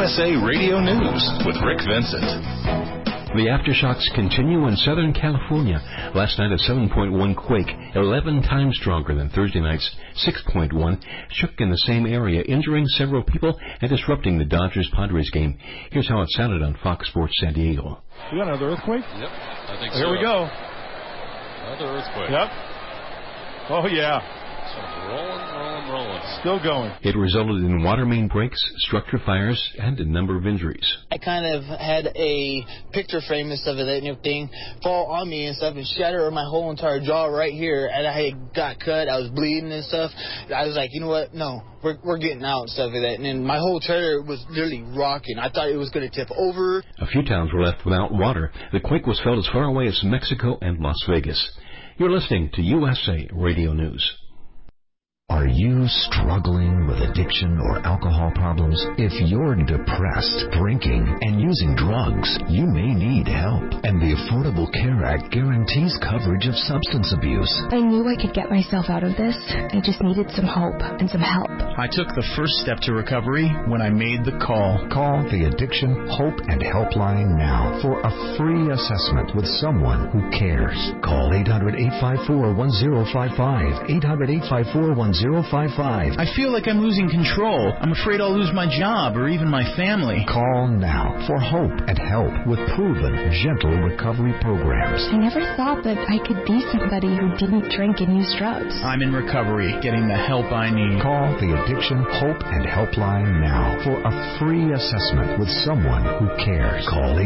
USA Radio News with Rick Vincent. The aftershocks continue in Southern California. Last night, a 7.1 quake, 11 times stronger than Thursday night's 6.1, shook in the same area, injuring several people and disrupting the Dodgers-Padres game. Here's how it sounded on Fox Sports San Diego. We got another earthquake? Yep, I think so. Here we go. Another earthquake. Yep. Oh, yeah. Rolling. Still going. It resulted in water main breaks, structure fires, and a number of injuries. I kind of had a picture frame and stuff of that and everything fall on me and stuff and shatter my whole entire jaw right here. And I got cut. I was bleeding and stuff. I was like, you know what? No, we're getting out and stuff like that. And then my whole trailer was literally rocking. I thought it was going to tip over. A few towns were left without water. The quake was felt as far away as Mexico and Las Vegas. You're listening to USA Radio News. Are you struggling with addiction or alcohol problems? If you're depressed, drinking, and using drugs, you may need help. And the Affordable Care Act guarantees coverage of substance abuse. I knew I could get myself out of this. I just needed some hope and some help. I took the first step to recovery when I made the call. Call the Addiction Hope and Helpline now for a free assessment with someone who cares. Call 800-854-1055. 800-854-1055. I feel like I'm losing control. I'm afraid I'll lose my job or even my family. Call now for hope and help with proven, gentle recovery programs. I never thought that I could be somebody who didn't drink and use drugs. I'm in recovery, getting the help I need. Call the Addiction Hope and Helpline now for a free assessment with someone who cares. Call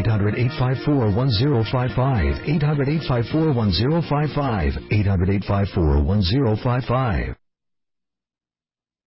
800-854-1055. 800-854-1055. 800-854-1055.